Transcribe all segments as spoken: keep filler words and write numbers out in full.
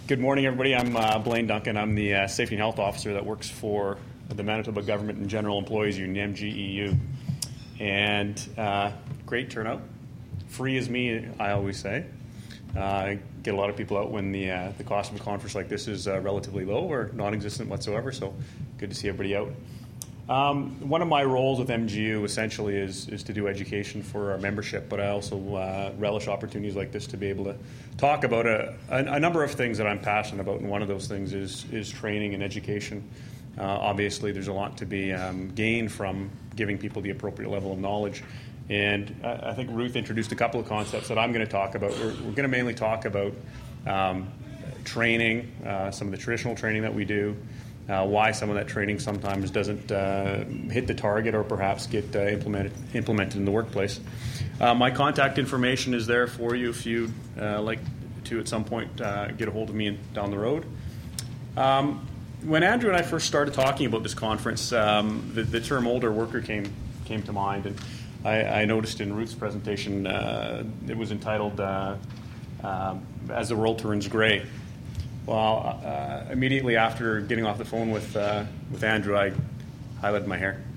Good morning, everybody. I'm uh, Blaine Duncan. I'm the uh, Safety and Health Officer that works for the Manitoba Government and General Employees Union, M G E U. And uh, great turnout. Free as me, I always say. Uh, get a lot of people out when the uh, the cost of a conference like this is uh, relatively low or non-existent whatsoever, so good to see everybody out. Um, one of my roles with M G U essentially is is to do education for our membership, but I also uh, relish opportunities like this to be able to talk about a, a, a number of things that I'm passionate about, and one of those things is is training and education. Uh, obviously, there's a lot to be um, gained from giving people the appropriate level of knowledge. And I think Ruth introduced a couple of concepts that I'm going to talk about. We're, we're going to mainly talk about um, training, uh, some of the traditional training that we do, uh, why some of that training sometimes doesn't uh, hit the target or perhaps get uh, implemented implemented in the workplace. Uh, my contact information is there for you if you'd uh, like to at some point uh, get a hold of me down the road. Um, when Andrew and I first started talking about this conference, um, the, the term older worker came came to mind. And I, I noticed in Ruth's presentation, uh, it was entitled uh, uh, As the World Turns Gray. Well, uh, immediately after getting off the phone with uh, with Andrew, I highlighted my hair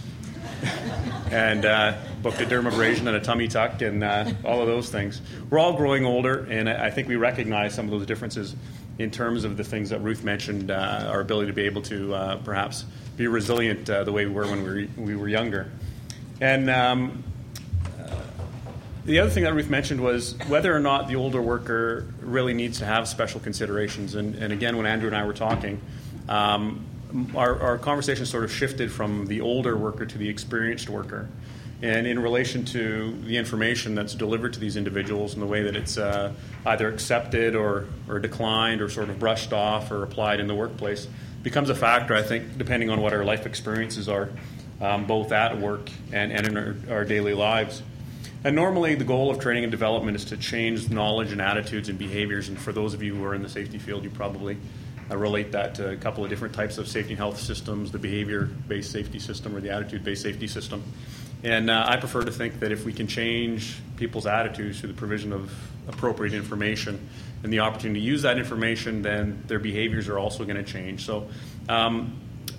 and uh, booked a dermabrasion and a tummy tuck and uh, all of those things. We're all growing older, and I think we recognize some of those differences in terms of the things that Ruth mentioned, uh, our ability to be able to uh, perhaps be resilient uh, the way we were when we were, we were younger. And um, uh, the other thing that Ruth mentioned was whether or not the older worker really needs to have special considerations. And, and again, when Andrew and I were talking, um, our, our conversation sort of shifted from the older worker to the experienced worker. And in relation to the information that's delivered to these individuals and the way that it's uh, either accepted or, or declined or sort of brushed off or applied in the workplace becomes a factor, I think, depending on what our life experiences are. Um, both at work and, and in our, our daily lives. And normally the goal of training and development is to change knowledge and attitudes and behaviors. And for those of you who are in the safety field, you probably uh, relate that to a couple of different types of safety and health systems, the behavior-based safety system or the attitude-based safety system. And uh, I prefer to think that if we can change people's attitudes through the provision of appropriate information and the opportunity to use that information, then their behaviors are also going to change. So um,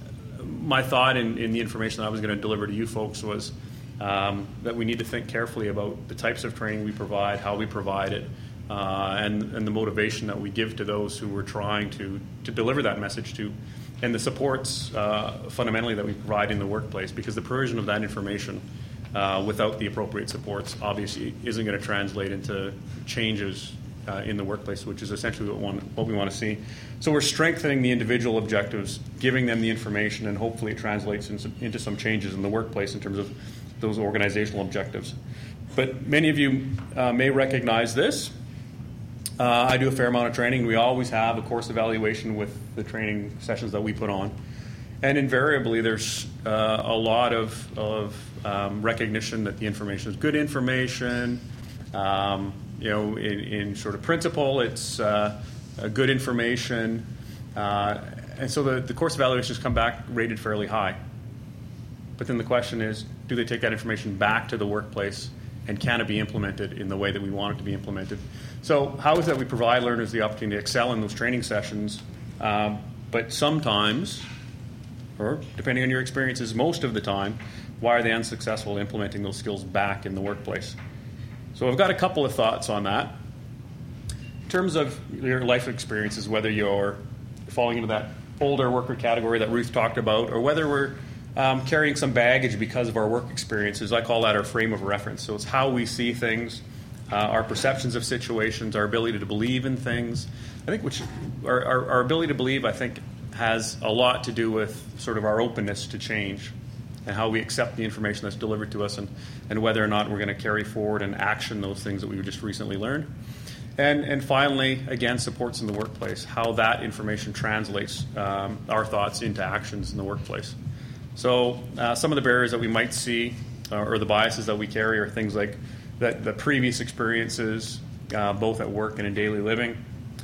my thought in, in the information that I was going to deliver to you folks was um, that we need to think carefully about the types of training we provide, how we provide it, uh, and, and the motivation that we give to those who we're trying to, to deliver that message to, and the supports uh, fundamentally that we provide in the workplace, because the provision of that information uh, without the appropriate supports obviously isn't going to translate into changes Uh, in the workplace, which is essentially what, one, what we want to see. So we're strengthening the individual objectives, giving them the information, and hopefully it translates in some, into some changes in the workplace in terms of those organizational objectives. But many of you uh, may recognize this. Uh, I do a fair amount of training. We always have a course evaluation with the training sessions that we put on. And invariably there's uh, a lot of, of um, recognition that the information is good information. Um, You know, in, in sort of principle, it's uh, a good information. Uh, and so the, the course evaluations come back rated fairly high. But then the question is, do they take that information back to the workplace, and can it be implemented in the way that we want it to be implemented? So how is that we provide learners the opportunity to excel in those training sessions, um, but sometimes, or depending on your experiences, most of the time, why are they unsuccessful implementing those skills back in the workplace? So I've got a couple of thoughts on that. In terms of your life experiences, whether you're falling into that older worker category that Ruth talked about, or whether we're um, carrying some baggage because of our work experiences, I call that our frame of reference. So it's how we see things, uh, our perceptions of situations, our ability to believe in things. I think which our, our, our ability to believe, I think, has a lot to do with sort of our openness to change, and how we accept the information that's delivered to us, and, and whether or not we're going to carry forward and action those things that we've just recently learned. And, and finally, again, supports in the workplace, how that information translates um, our thoughts into actions in the workplace. So uh, some of the barriers that we might see, uh, or the biases that we carry, are things like that the previous experiences, uh, both at work and in daily living,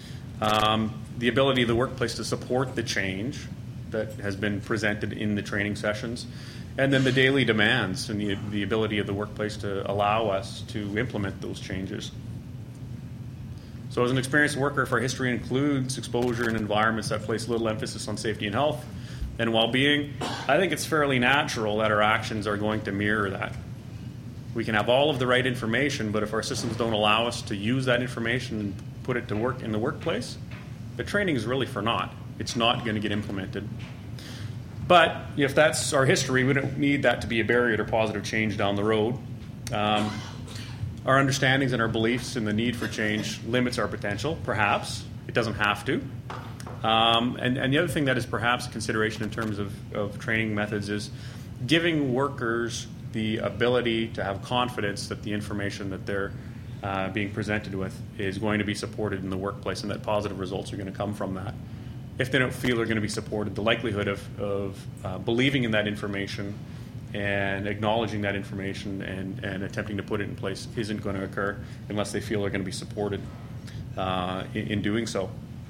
um, the ability of the workplace to support the change that has been presented in the training sessions, and then the daily demands and the, the ability of the workplace to allow us to implement those changes. So as an experienced worker, if our history includes exposure in environments that place little emphasis on safety and health and well-being, I think it's fairly natural that our actions are going to mirror that. We can have all of the right information, but if our systems don't allow us to use that information and put it to work in the workplace, the training is really for naught. It's not going to get implemented. But if that's our history, we don't need that to be a barrier to positive change down the road. Um, our understandings and our beliefs and the need for change limits our potential, perhaps. It doesn't have to. Um, and, and the other thing that is perhaps a consideration in terms of, of training methods is giving workers the ability to have confidence that the information that they're uh, being presented with is going to be supported in the workplace and that positive results are going to come from that. If they don't feel they're going to be supported, the likelihood of, of uh, believing in that information and acknowledging that information and, and attempting to put it in place isn't going to occur unless they feel they're going to be supported uh, in, in doing so.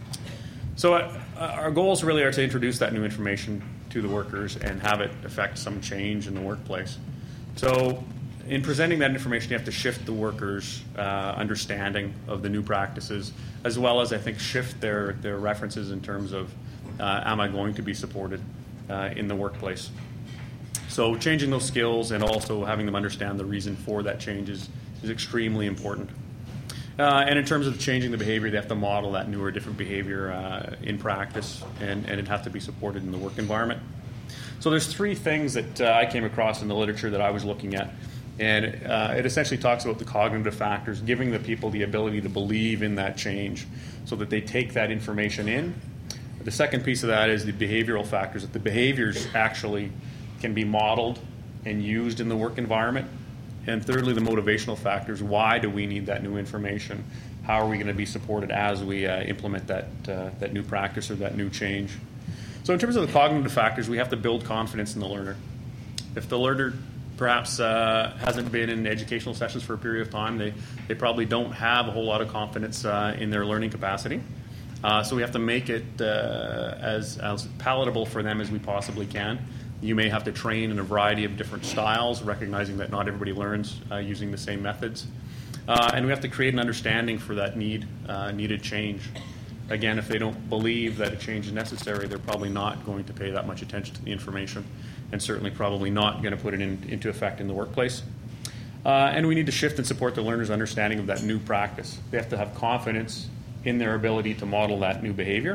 So uh, our goals really are to introduce that new information to the workers and have it affect some change in the workplace. So in presenting that information, you have to shift the workers' uh, understanding of the new practices, as well as, I think, shift their, their references in terms of, uh, am I going to be supported uh, in the workplace? So changing those skills and also having them understand the reason for that change is, is extremely important. Uh, and in terms of changing the behavior, they have to model that new or different behavior uh, in practice, and, and it has to be supported in the work environment. So there's three things that uh, I came across in the literature that I was looking at. And uh, it essentially talks about the cognitive factors, giving the people the ability to believe in that change so that they take that information in. The second piece of that is the behavioral factors, that the behaviors actually can be modeled and used in the work environment. And thirdly, the motivational factors. Why do we need that new information? How are we going to be supported as we uh, implement that, uh, that new practice or that new change? So in terms of the cognitive factors, we have to build confidence in the learner. If the learner perhaps uh, hasn't been in educational sessions for a period of time, they, they probably don't have a whole lot of confidence uh, in their learning capacity. Uh, so we have to make it uh, as, as palatable for them as we possibly can. You may have to train in a variety of different styles, recognizing that not everybody learns uh, using the same methods. Uh, and we have to create an understanding for that need, uh, needed change. Again, if they don't believe that a change is necessary, they're probably not going to pay that much attention to the information, and certainly probably not going to put it in, into effect in the workplace. Uh, and we need to shift and support the learner's understanding of that new practice. They have to have confidence in their ability to model that new behavior.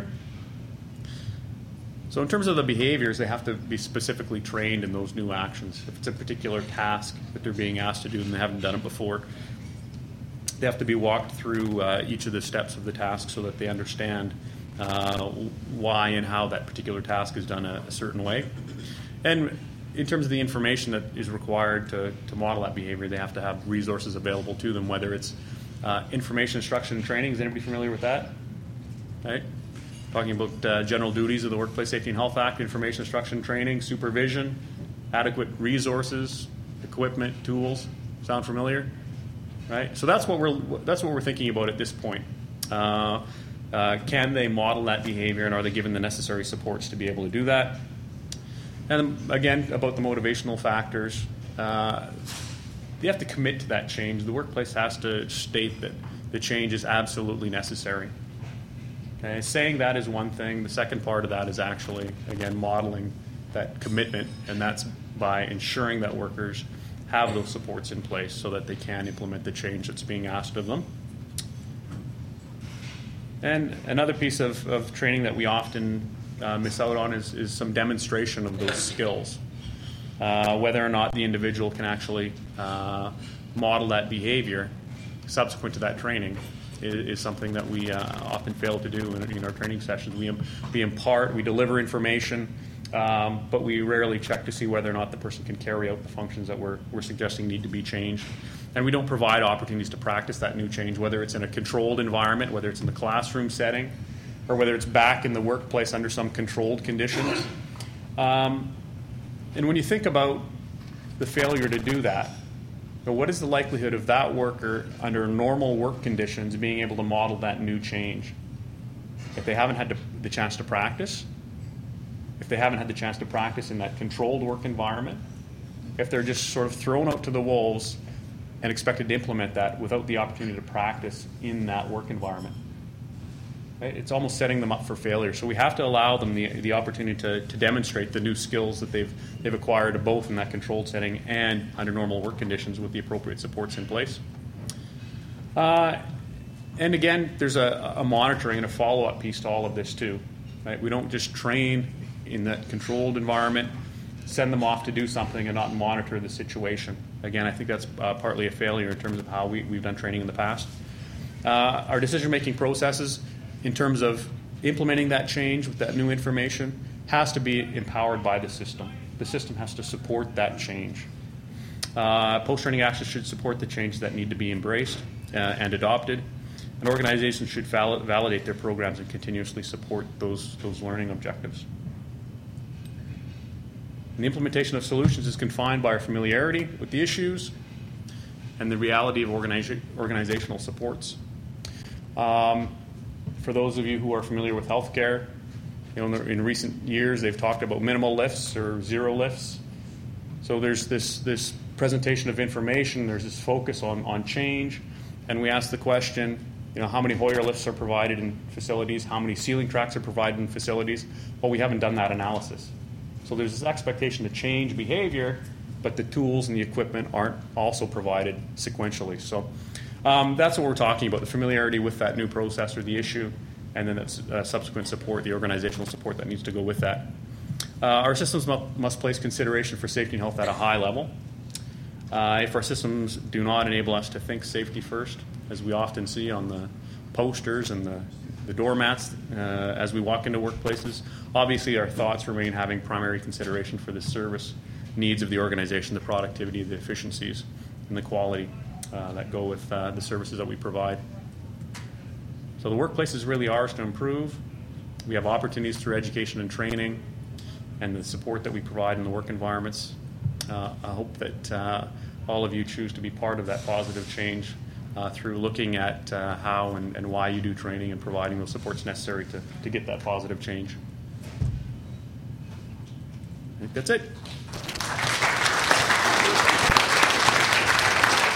So in terms of the behaviors, they have to be specifically trained in those new actions. If it's a particular task that they're being asked to do and they haven't done it before, they have to be walked through uh, each of the steps of the task so that they understand uh, why and how that particular task is done a, a certain way. And in terms of the information that is required to, to model that behavior, they have to have resources available to them, whether it's uh, information, instruction, and training. Is anybody familiar with that? Right? Talking about uh, general duties of the Workplace Safety and Health Act, information, instruction, training, supervision, adequate resources, equipment, tools. Sound familiar? Right? So that's what we're that's what we're thinking about at this point. Uh, uh, can they model that behavior, and are they given the necessary supports to be able to do that? And again, about the motivational factors, uh, they have to commit to that change. The workplace has to state that the change is absolutely necessary. Okay? Saying that is one thing. The second part of that is actually, again, modeling that commitment, and that's by ensuring that workers have those supports in place so that they can implement the change that's being asked of them. And another piece of, of training that we often uh, miss out on is, is some demonstration of those skills. Uh, whether or not the individual can actually uh, model that behavior subsequent to that training is, is something that we uh, often fail to do in, in our training sessions. We, we impart, we deliver information, Um, but we rarely check to see whether or not the person can carry out the functions that we're, we're suggesting need to be changed. And we don't provide opportunities to practice that new change, whether it's in a controlled environment, whether it's in the classroom setting, or whether it's back in the workplace under some controlled conditions. Um, and when you think about the failure to do that, you know, what is the likelihood of that worker under normal work conditions being able to model that new change if they haven't had to, the chance to practice? If they haven't had the chance to practice in that controlled work environment, if they're just sort of thrown out to the wolves and expected to implement that without the opportunity to practice in that work environment. Right? It's almost setting them up for failure. So we have to allow them the, the opportunity to, to demonstrate the new skills that they've, they've acquired both in that controlled setting and under normal work conditions with the appropriate supports in place. Uh, and again, there's a, a monitoring and a follow-up piece to all of this too. Right? We don't just train in that controlled environment, send them off to do something and not monitor the situation. Again, I think that's uh, partly a failure in terms of how we, we've done training in the past. Uh, our decision-making processes in terms of implementing that change with that new information has to be empowered by the system. The system has to support that change. Uh, post-training actions should support the changes that need to be embraced uh, and adopted. And organizations should val- validate their programs and continuously support those, those learning objectives. And the implementation of solutions is confined by our familiarity with the issues and the reality of organiza- organizational supports. Um, for those of you who are familiar with healthcare, you know, in, the, in recent years they've talked about minimal lifts or zero lifts. So there's this, this presentation of information, there's this focus on, on change, and we ask the question, you know, how many Hoyer lifts are provided in facilities, how many ceiling tracks are provided in facilities? Well, we haven't done that analysis. So there's this expectation to change behavior, but the tools and the equipment aren't also provided sequentially. So um, that's what we're talking about, the familiarity with that new process or the issue, and then that uh, subsequent support, the organizational support that needs to go with that. Uh, our systems mu- must place consideration for safety and health at a high level. Uh, if our systems do not enable us to think safety first, as we often see on the posters and the, the doormats uh, as we walk into workplaces, obviously our thoughts remain having primary consideration for the service needs of the organization, the productivity, the efficiencies, and the quality uh, that go with uh, the services that we provide. So the workplace is really ours to improve. We have opportunities through education and training and the support that we provide in the work environments. Uh, I hope that uh, all of you choose to be part of that positive change uh, through looking at uh, how and, and why you do training and providing those supports necessary to, to get that positive change. I think that's it.